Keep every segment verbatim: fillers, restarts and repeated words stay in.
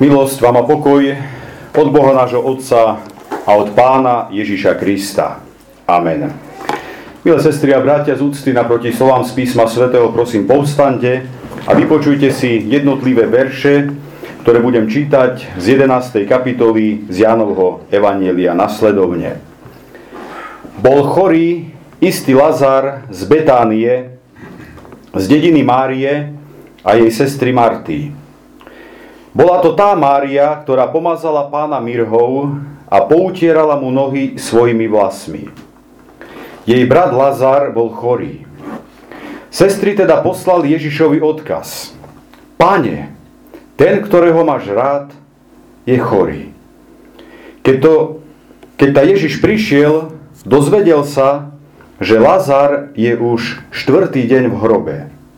Milosť vám a pokoj od Boha nášho Otca a od Pána Ježiša Krista. Amen. Milé sestry a bratia, z úcty naproti slovám z písma svätého prosím povstaňte a vypočujte si jednotlivé verše, ktoré budem čítať z jedenástej kapitoly z Jánovho evanjelia nasledovne. Bol chorý istý Lazar z Betánie, z dediny Márie a jej sestry Marty. Bola to tá Mária, ktorá pomazala pána mirhou a poutierala mu nohy svojimi vlasmi. Jej brat Lazar bol chorý. Sestry teda poslali Ježišovi odkaz. Pane, ten, ktorého máš rád, je chorý. Keď, to, keď tá Ježiš prišiel, dozvedel sa, že Lazar je už štvrtý deň v hrobe.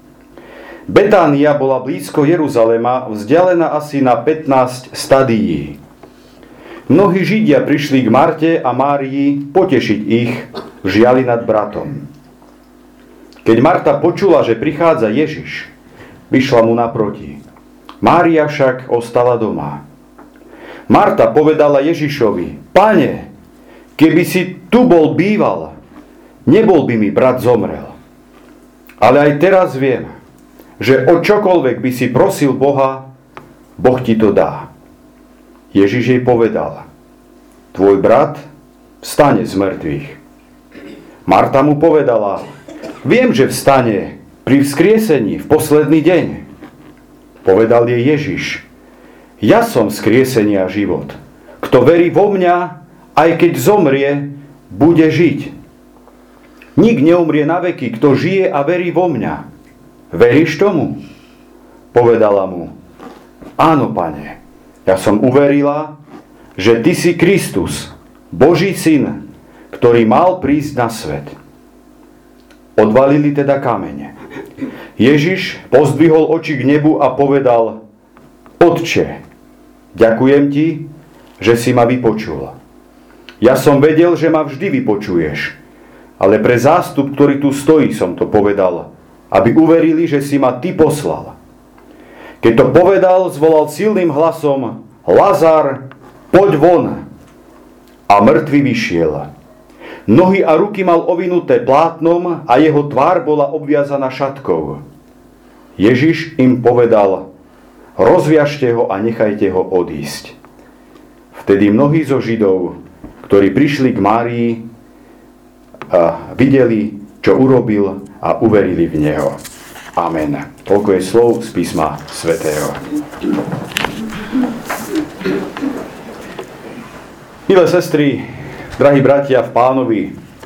Betánia bola blízko Jeruzalema, vzdialená asi na pätnásť stadií. Mnohí Židia prišli k Marte a Márii potešiť ich v žiali nad bratom. Keď Marta počula, že prichádza Ježiš, vyšla mu naproti. Mária však ostala doma. Marta povedala Ježišovi: Pane, keby si tu bol býval, nebol by mi brat zomrel. Ale aj teraz viem, že o čokoľvek by si prosil Boha, Boh ti to dá. Ježiš jej povedal: Tvoj brat vstane z mŕtvych. Marta mu povedala: Viem, že vstane pri vzkriesení v posledný deň. Povedal jej Ježiš: Ja som vzkriesenie a život. Kto verí vo mňa, aj keď zomrie, bude žiť. Nik neumrie na veky, kto žije a verí vo mňa. Veríš tomu? Povedala mu: Áno, Pane, ja som uverila, že Ty si Kristus, Boží syn, ktorý mal prísť na svet. Odvalili teda kamene. Ježiš pozdvihol oči k nebu a povedal: Otče, ďakujem Ti, že si ma vypočul. Ja som vedel, že ma vždy vypočuješ, ale pre zástup, ktorý tu stojí, som to povedal, aby uverili, že si ma Ty poslal. Keď to povedal, zvolal silným hlasom: Lazar, poď von! A mŕtvy vyšiel. Nohy a ruky mal ovinuté plátnom a jeho tvár bola obviazaná šatkou. Ježiš im povedal: Rozviažte ho a nechajte ho odísť. Vtedy mnohí zo Židov, ktorí prišli k Márii, a videli, čo urobil, a uverili v Neho. Amen. Toľko je slov z písma svätého. Milé sestry, drahí bratia v Pánovi,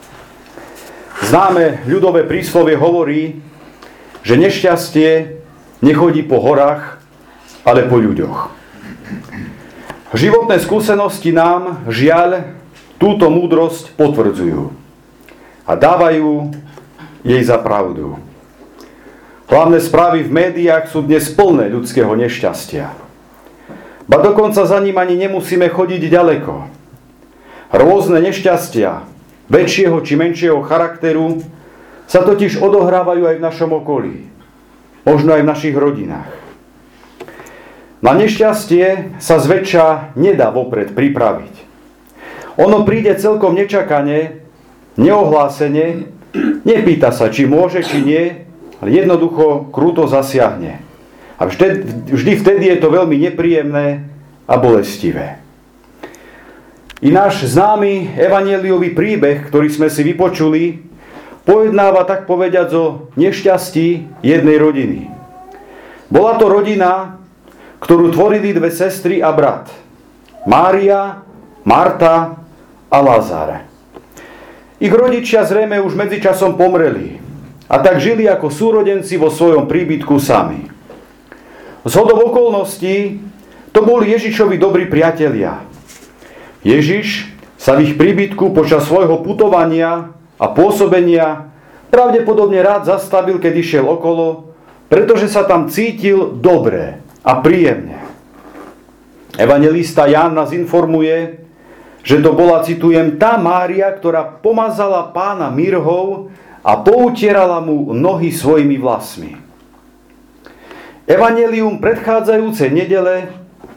známe ľudové príslovie hovorí, že nešťastie nechodí po horách, ale po ľuďoch. Životné skúsenosti nám, žiaľ, túto múdrosť potvrdzujú a dávajú jej za pravdu. Hlavné správy v médiách sú dnes plné ľudského nešťastia. Ba dokonca za ním ani nemusíme chodiť ďaleko. Rôzne nešťastia, väčšieho či menšieho charakteru, sa totiž odohrávajú aj v našom okolí. Možno aj v našich rodinách. Na nešťastie sa zväčša nedá vopred pripraviť. Ono príde celkom nečakane, neohlásene, nepýta sa, či môže, či nie, ale jednoducho kruto zasiahne. A vždy, vždy vtedy je to veľmi nepríjemné a bolestivé. I náš známy evanjeliový príbeh, ktorý sme si vypočuli, pojednáva tak povediac o nešťastí jednej rodiny. Bola to rodina, ktorú tvorili dve sestry a brat. Mária, Marta a Lazar. Ich rodičia zrejme už medzičasom pomreli a tak žili ako súrodenci vo svojom príbytku sami. Zhodou okolností to boli Ježišovi dobrí priatelia. Ježiš sa v ich príbytku počas svojho putovania a pôsobenia pravdepodobne rád zastavil, keď išiel okolo, pretože sa tam cítil dobre a príjemne. Evanjelista Ján nás informuje, že to bola, citujem, tá Mária, ktorá pomazala pána mirhou a poutierala mu nohy svojimi vlasmi. Evanjelium predchádzajúcej nedele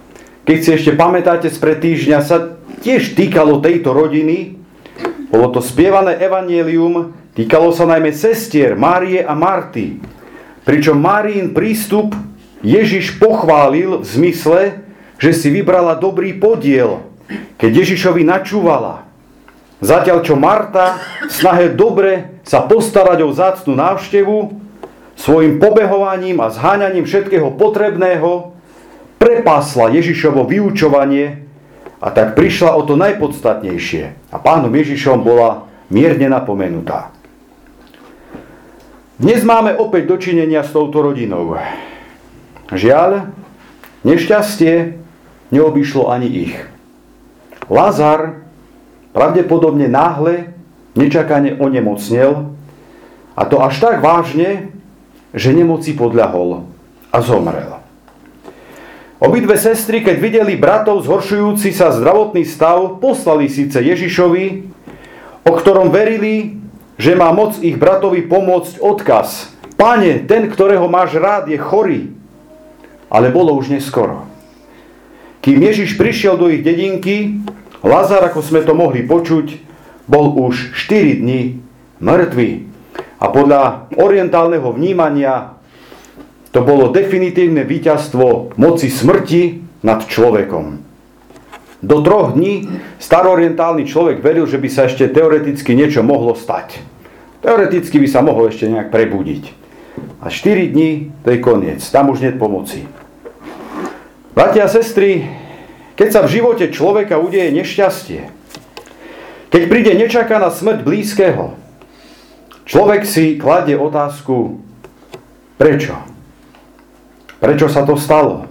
keď si ešte pamätáte spred týždňa, sa tiež týkalo tejto rodiny. Bolo to spievané evanjelium, týkalo sa najmä sestier Márie a Marty. Pričom Máriin prístup Ježiš pochválil v zmysle, že si vybrala dobrý podiel, keď Ježišovi načúvala. Zatiaľ čo Marta v snahe dobre sa postarať o vzácnu návštevu, svojim pobehovaním a zháňaním všetkého potrebného prepásla Ježišovo vyučovanie a tak prišla o to najpodstatnejšie. A Pánom Ježišom bola mierne napomenutá. Dnes máme opäť dočinenia s touto rodinou. Žiaľ, nešťastie neobyšlo ani ich. Lazar pravdepodobne náhle, nečakane onemocnel, a to až tak vážne, že nemoci podľahol a zomrel. Obidve sestry, keď videli bratov zhoršujúci sa zdravotný stav, poslali síce Ježišovi, o ktorom verili, že má moc ich bratovi pomôcť, odkaz: Pane, ten, ktorého máš rád, je chorý. Ale bolo už neskoro. Kým Ježiš prišiel do ich dedinky, Lazar, ako sme to mohli počuť, bol už štyri dni mŕtvy. A podľa orientálneho vnímania to bolo definitívne víťazstvo moci smrti nad človekom. Do troch dní starorientálny človek veril, že by sa ešte teoreticky niečo mohlo stať. Teoreticky by sa mohol ešte nejak prebudiť. A štyri dní to je koniec. Tam už nie je pomoci. Bratia a sestry, keď sa v živote človeka udeje nešťastie, keď príde nečakaná smrť blízkeho, človek si kladie otázku, prečo? Prečo sa to stalo?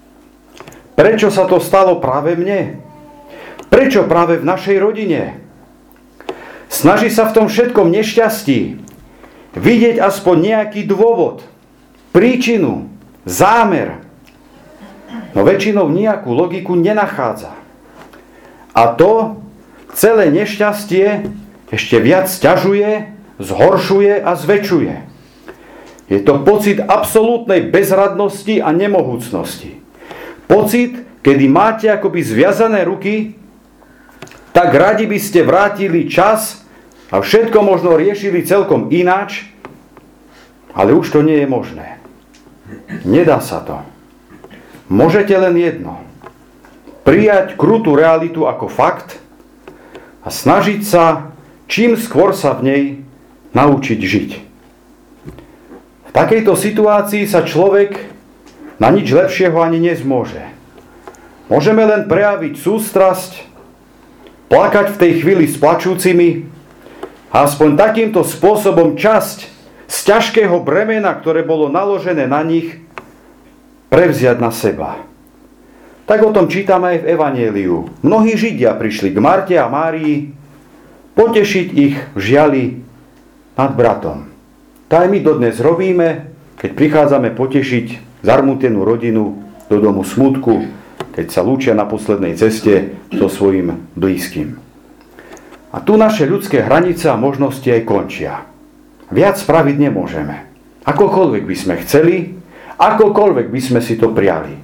Prečo sa to stalo práve mne? Prečo práve v našej rodine? Snaží sa v tom všetkom nešťastí vidieť aspoň nejaký dôvod, príčinu, zámer. No väčšinou nejakú logiku nenachádza. A to celé nešťastie ešte viac sťažuje, zhoršuje a zväčšuje. Je to pocit absolútnej bezradnosti a nemohúcnosti. Pocit, kedy máte akoby zviazané ruky, tak radi by ste vrátili čas a všetko možno riešili celkom ináč, ale už to nie je možné. Nedá sa to. Môžete len jedno. Prijať krutú realitu ako fakt a snažiť sa čím skôr sa v nej naučiť žiť. V takejto situácii sa človek na nič lepšieho ani nezmôže. Môžeme len prejaviť sústrasť, plakať v tej chvíli s plačúcimi a aspoň takýmto spôsobom časť z ťažkého bremena, ktoré bolo naložené na nich, prevziať na seba. Tak o tom čítame aj v Evanjeliu. Mnohí Židia prišli k Marte a Márii potešiť ich v žiali nad bratom. To aj my dodnes robíme, keď prichádzame potešiť zarmútenú rodinu do domu smutku, keď sa lúčia na poslednej ceste so svojím blízkym. A tu naše ľudské hranice a možnosti aj končia. Viac spraviť nemôžeme. Akokoľvek by sme chceli, akokoľvek by sme si to priali.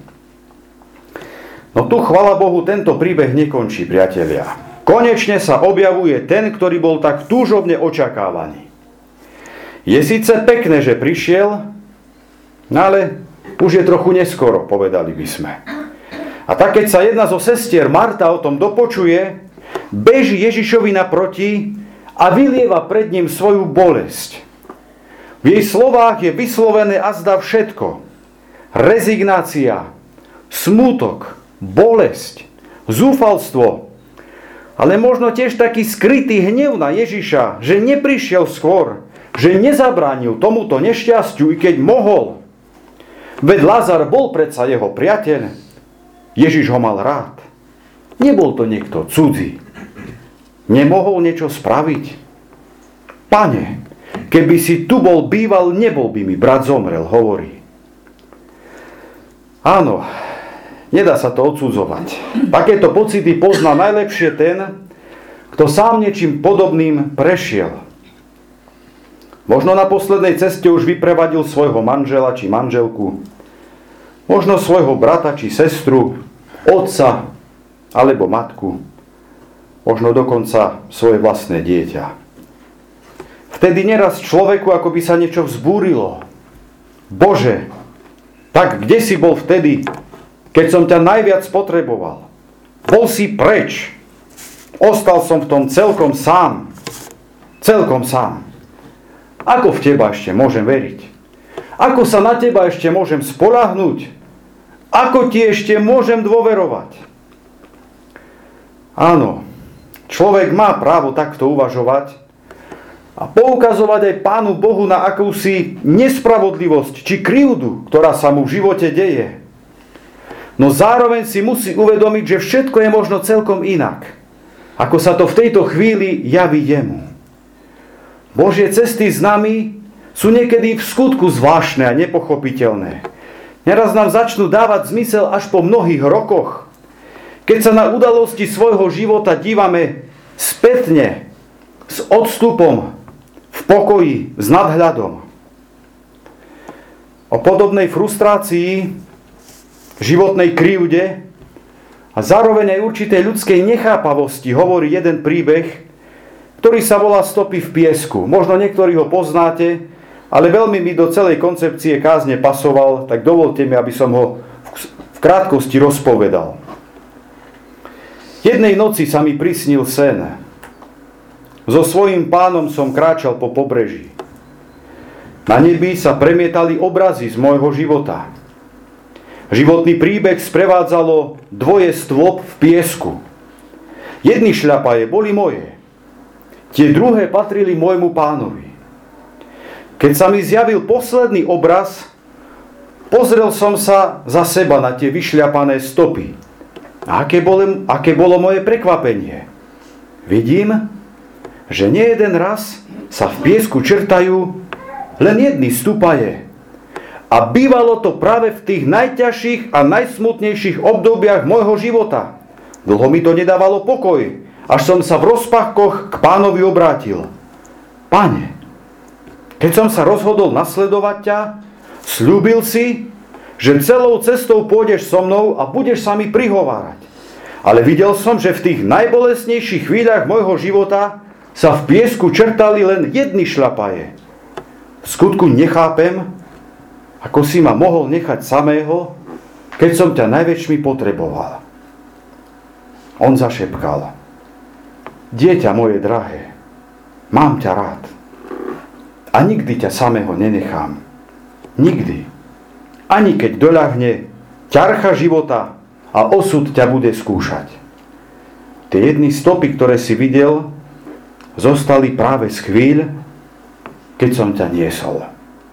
No tu, chvala Bohu, tento príbeh nekončí, priatelia. Konečne sa objavuje ten, ktorý bol tak túžobne očakávaný. Je síce pekné, že prišiel, ale už je trochu neskoro, povedali by sme. A tak, keď sa jedna zo sestier, Marta, o tom dopočuje, beží Ježišovi naproti a vylieva pred ním svoju bolesť. V jej slovách je vyslovené azda všetko. Rezignácia, smútok, bolesť, zúfalstvo, ale možno tiež taký skrytý hnev na Ježiša, že neprišiel skôr, že nezabránil tomuto nešťastiu, i keď mohol. Veď Lazar bol predsa jeho priateľ. Ježiš ho mal rád. Nebol to niekto cudzí. Nemohol niečo spraviť? Pane, keby si tu bol býval, nebol by mi brat zomrel, hovorí. Áno, nedá sa to odsudzovať. Takéto pocity pozná najlepšie ten, kto sám niečím podobným prešiel. Možno na poslednej ceste už vyprevadil svojho manžela či manželku, možno svojho brata či sestru, otca alebo matku, možno dokonca svoje vlastné dieťa. Vtedy neraz človeku ako by sa niečo vzbúrilo. Bože, tak kde si bol vtedy, keď som ťa najviac potreboval? Bol si preč. Ostal som v tom celkom sám. Celkom sám. Ako v teba ešte môžem veriť? Ako sa na teba ešte môžem spoľahnúť? Ako ti ešte môžem dôverovať? Áno, človek má právo takto uvažovať a poukazovať aj Pánu Bohu na akúsi nespravodlivosť či krivdu, ktorá sa mu v živote deje. No zároveň si musí uvedomiť, že všetko je možno celkom inak, ako sa to v tejto chvíli javí jemu. Božie cesty s nami sú niekedy v skutku zvláštne a nepochopiteľné. Neraz nám začnú dávať zmysel až po mnohých rokoch, keď sa na udalosti svojho života dívame spätne, s odstupom, v pokoji, s nadhľadom. O podobnej frustrácii, životnej krivde a zároveň aj určitej ľudskej nechápavosti hovorí jeden príbeh, ktorý sa volá Stopy v piesku. Možno niektorí ho poznáte, ale veľmi mi do celej koncepcie kázne pasoval, tak dovolte mi, aby som ho v krátkosti rozpovedal. Jednej noci sa mi prisnil sen. So svojím pánom som kráčal po pobreží. Na nebi sa premietali obrazy z môjho života. Životný príbeh sprevádzalo dvoje stôp v piesku. Jedny šľapaje boli moje. Tie druhé patrili môjmu pánovi. Keď sa mi zjavil posledný obraz, pozrel som sa za seba na tie vyšľapané stopy. A aké bolo, aké bolo moje prekvapenie. Vidím, že nie jeden raz sa v piesku črtajú len jedny stupaje. A bývalo to práve v tých najťažších a najsmutnejších obdobiach môjho života. Dlho mi to nedávalo pokoj, až som sa v rozpachkoch k pánovi obrátil. Pane, keď som sa rozhodol nasledovať ťa, sľúbil si, že celou cestou pôjdeš so mnou a budeš sa mi prihovárať. Ale videl som, že v tých najbolestnejších chvíľach môjho života sa v piesku črtali len jedny šľapaje. V skutku nechápem, ako si ma mohol nechať samého, keď som ťa najväčšmi potreboval. On zašepkal. Dieťa moje drahé, mám ťa rád. A nikdy ťa samého nenechám. Nikdy. Ani keď doľahne ťarcha života a osud ťa bude skúšať. Tie jedny stopy, ktoré si videl, zostali práve z chvíľ, keď som ťa niesol.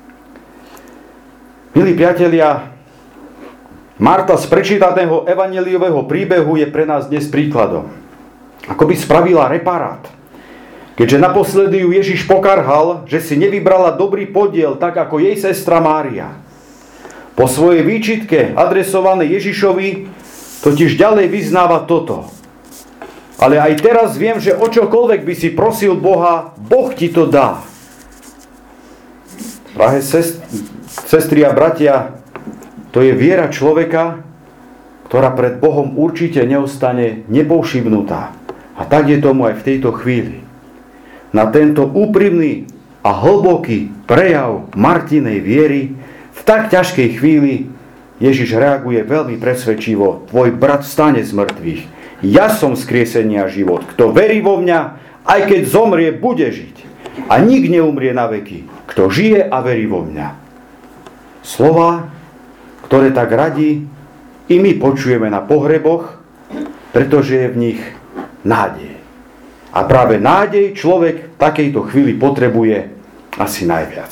Milí priatelia, Marta z prečítaného evanjeliového príbehu je pre nás dnes príkladom. Ako by spravila reparát. Keďže naposledy ju Ježiš pokarhal, že si nevybrala dobrý podiel, tak ako jej sestra Mária. Po svojej výčitke adresovanej Ježišovi totiž ďalej vyznáva toto. Ale aj teraz viem, že o čokoľvek by si prosil Boha, Boh ti to dá. Drahé sestry a bratia, to je viera človeka, ktorá pred Bohom určite neostane nepovšimnutá. A tak je tomu aj v tejto chvíli. Na tento úprimný a hlboký prejav Martinej viery v tak ťažkej chvíli Ježiš reaguje veľmi presvedčivo. Tvoj brat vstane z mŕtvych. Ja som skriesenie a život. Kto verí vo mňa, aj keď zomrie, bude žiť. A nik neumrie na veky. Kto žije a verí vo mňa. Slová, ktoré tak radi i my počujeme na pohreboch, pretože je v nich nádej. A práve nádej človek v takejto chvíli potrebuje asi najviac.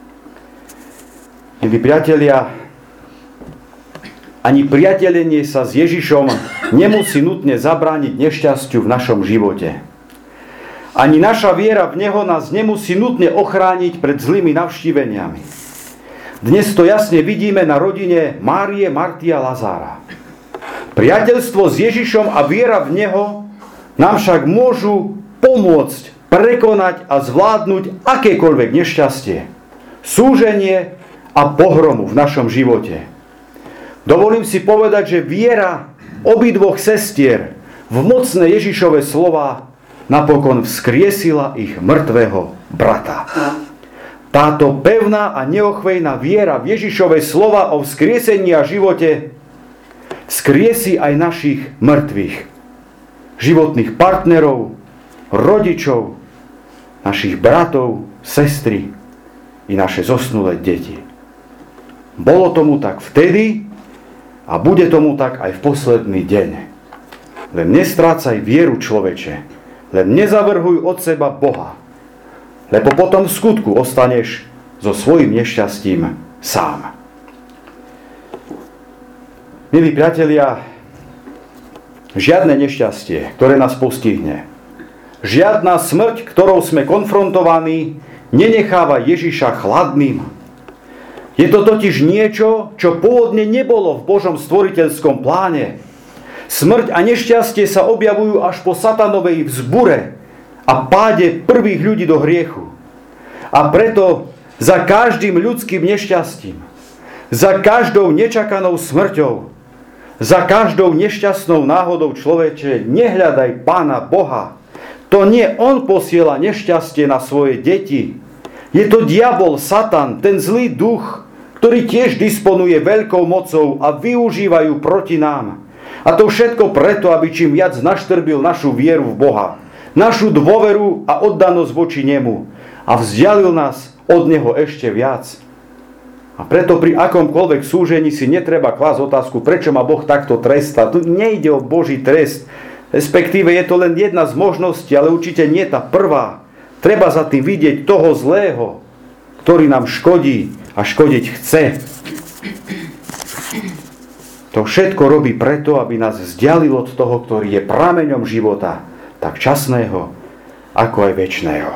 Milí priatelia, ani priatelenie sa s Ježišom nemusí nutne zabrániť nešťastiu v našom živote. Ani naša viera v Neho nás nemusí nutne ochrániť pred zlými navštíveniami. Dnes to jasne vidíme na rodine Márie, Marty a Lazára. Priateľstvo s Ježišom a viera v Neho nám však môžu pomôcť prekonať a zvládnuť akékoľvek nešťastie, súženie a pohromu v našom živote. Dovolím si povedať, že viera obidvoch sestier v mocné Ježišove slova napokon vzkriesila ich mŕtvého brata. Táto pevná a neochvejná viera v Ježišove slova o vzkriesení a živote vzkriesi aj našich mŕtvych, životných partnerov, rodičov, našich bratov, sestry i naše zosnulé deti. Bolo tomu tak vtedy a bude tomu tak aj v posledný deň. Len nestrácaj vieru, človeče, len nezavrhuj od seba Boha, lebo potom v skutku ostaneš so svojím nešťastím sám. Milí priatelia, žiadne nešťastie, ktoré nás postihne, žiadna smrť, ktorou sme konfrontovaní, nenecháva Ježiša chladným. Je to totiž niečo, čo pôvodne nebolo v Božom stvoriteľskom pláne. Smrť a nešťastie sa objavujú až po satanovej vzbure a páde prvých ľudí do hriechu. A preto za každým ľudským nešťastím, za každou nečakanou smrťou, za každou nešťastnou náhodou, človeče, nehľadaj Pána Boha. To nie on posiela nešťastie na svoje deti. Je to diabol, Satan, ten zlý duch, ktorý tiež disponuje veľkou mocou a využívajú proti nám. A to všetko preto, aby čím viac naštrbil našu vieru v Boha, našu dôveru a oddanosť voči nemu a vzdialil nás od neho ešte viac. A preto pri akomkoľvek súžení si netreba klásť otázku, prečo ma Boh takto trestá. Tu nejde o Boží trest, respektíve je to len jedna z možností, ale určite nie tá prvá. Treba za tým vidieť toho zlého, ktorý nám škodí a škodiť chce. To všetko robí preto, aby nás vzdialil od toho, ktorý je prameňom života, tak časného, ako aj večného.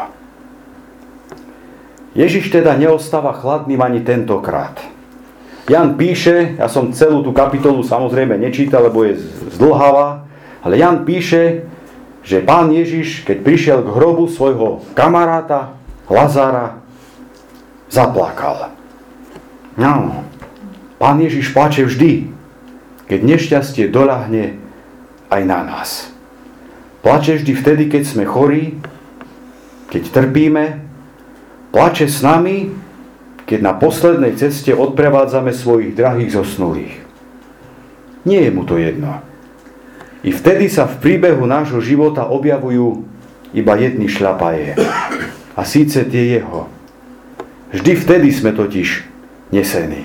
Ježiš teda neostáva chladným ani tentokrát. Jan píše, ja som celú tú kapitolu samozrejme nečítal, lebo je zdĺhavá, ale Jan píše, že Pán Ježiš, keď prišiel k hrobu svojho kamaráta Lazára, zaplakal. No, Pán Ježiš plače vždy, keď nešťastie doľahne aj na nás. Plače vždy vtedy, keď sme chorí, keď trpíme. Plače s nami, keď na poslednej ceste odprevádzame svojich drahých zosnulých. Nie je mu to jedno. I vtedy sa v príbehu nášho života objavujú iba jedny šľapaje. A síce tie jeho. Vždy vtedy sme totiž nesení.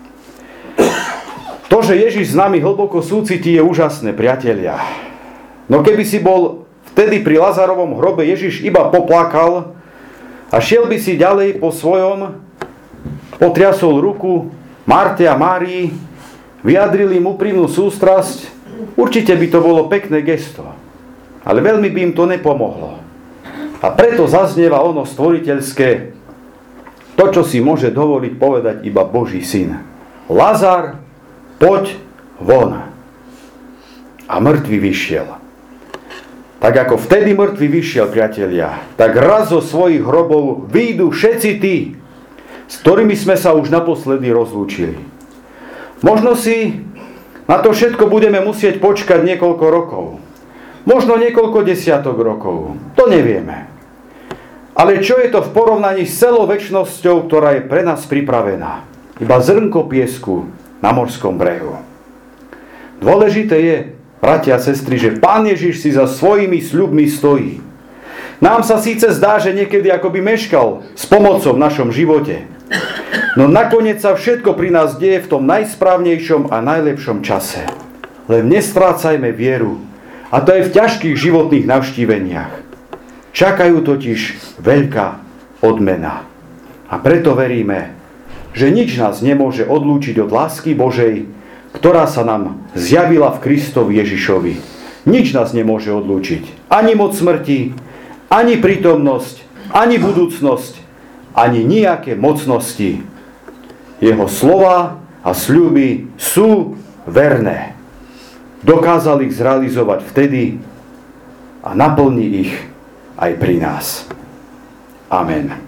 To, že Ježiš s nami hlboko súcití, je úžasné, priatelia. No keby si bol vtedy pri Lazarovom hrobe, Ježiš iba poplakal a šiel by si ďalej po svojom, potriasol ruku Marte a Márii, vyjadrili im úprimnú sústrasť, určite by to bolo pekné gesto, ale veľmi by im to nepomohlo. A preto zaznieva ono stvoriteľské, to, čo si môže dovoliť povedať iba Boží syn. Lazar, poď von. A mŕtvy vyšiel. Tak ako vtedy mŕtvy vyšiel, priatelia, tak raz zo svojich hrobov vyjdú všetci tí, s ktorými sme sa už naposledy rozlúčili. Možno si na to všetko budeme musieť počkať niekoľko rokov. Možno niekoľko desiatok rokov. To nevieme. Ale čo je to v porovnaní s celou večnosťou, ktorá je pre nás pripravená? Iba zrnko piesku na morskom brehu. Dôležité je, bratia a sestry, že Pán Ježiš si za svojimi sľubmi stojí. Nám sa síce zdá, že niekedy akoby meškal s pomocou v našom živote. No nakoniec sa všetko pri nás deje v tom najsprávnejšom a najlepšom čase. Len nestrácajme vieru. A to aj v ťažkých životných navštíveniach. Čakajú totiž veľká odmena. A preto veríme, že nič nás nemôže odlúčiť od lásky Božej, ktorá sa nám zjavila v Kristovi Ježišovi. Nič nás nemôže odlúčiť. Ani moc smrti, ani prítomnosť, ani budúcnosť, ani nejaké mocnosti. Jeho slova a sľuby sú verné. Dokázal ich zrealizovať vtedy a naplní ich aj pri nás. Amen.